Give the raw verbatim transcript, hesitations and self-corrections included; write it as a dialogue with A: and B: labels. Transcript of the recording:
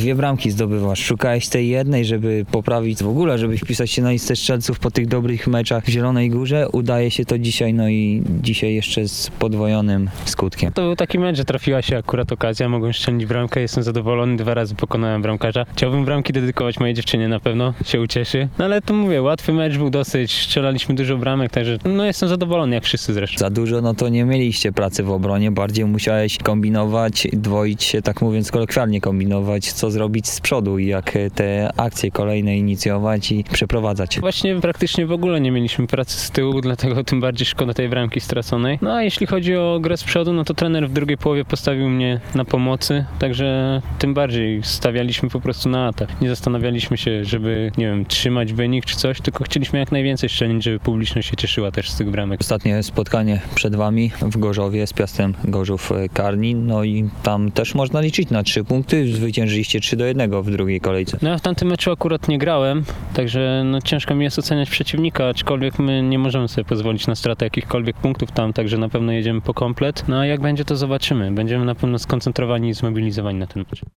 A: dwie bramki zdobywasz. Szukałeś tej jednej, żeby poprawić w ogóle, żeby wpisać się na listę strzelców po tych dobrych meczach w Zielonej Górze. Udaje się to dzisiaj, no i dzisiaj jeszcze z podwojonym skutkiem.
B: To był taki mecz, że trafiła się akurat okazja, mogłem strzelić bramkę, jestem zadowolony, dwa razy pokonałem bramkarza. Chciałbym bramki dedykować mojej dziewczynie, na pewno się ucieszy. No ale to mówię, łatwy mecz był dosyć, strzelaliśmy dużo bramek, także no jestem zadowolony, jak wszyscy zresztą.
A: Za dużo, no to nie mieliście pracy w obronie, bardziej musiałeś kombinować, dwoić się, tak mówiąc kolokwialnie kombinować, co zrobić z przodu i jak te akcje kolejne inicjować i przeprowadzać.
B: Właśnie praktycznie w ogóle nie mieliśmy pracy z tyłu, dlatego tym bardziej szkoda tej bramki straconej. No a jeśli chodzi o grę z przodu, no to trener w drugiej połowie postawił mnie na pomocy, także tym bardziej stawialiśmy po prostu na atak. Nie zastanawialiśmy się, żeby, nie wiem, trzymać wynik czy coś, tylko chcieliśmy jak najwięcej strzelić, żeby publiczność się cieszyła też z tych bramek.
A: Ostatnie spotkanie przed wami w Gorzowie z Piastem Gorzów-Karnin, no i tam też można liczyć na trzy punkty, zwyciężyliście trzy do jednego w drugiej kolejce.
B: No ja w tamtym meczu akurat nie grałem, także no ciężko mi jest oceniać przeciwnika, aczkolwiek my nie możemy sobie pozwolić na stratę jakichkolwiek punktów tam, także na pewno jedziemy po komplet. No a jak będzie, to zobaczymy. Będziemy na pewno skoncentrowani i zmobilizowani na ten mecz.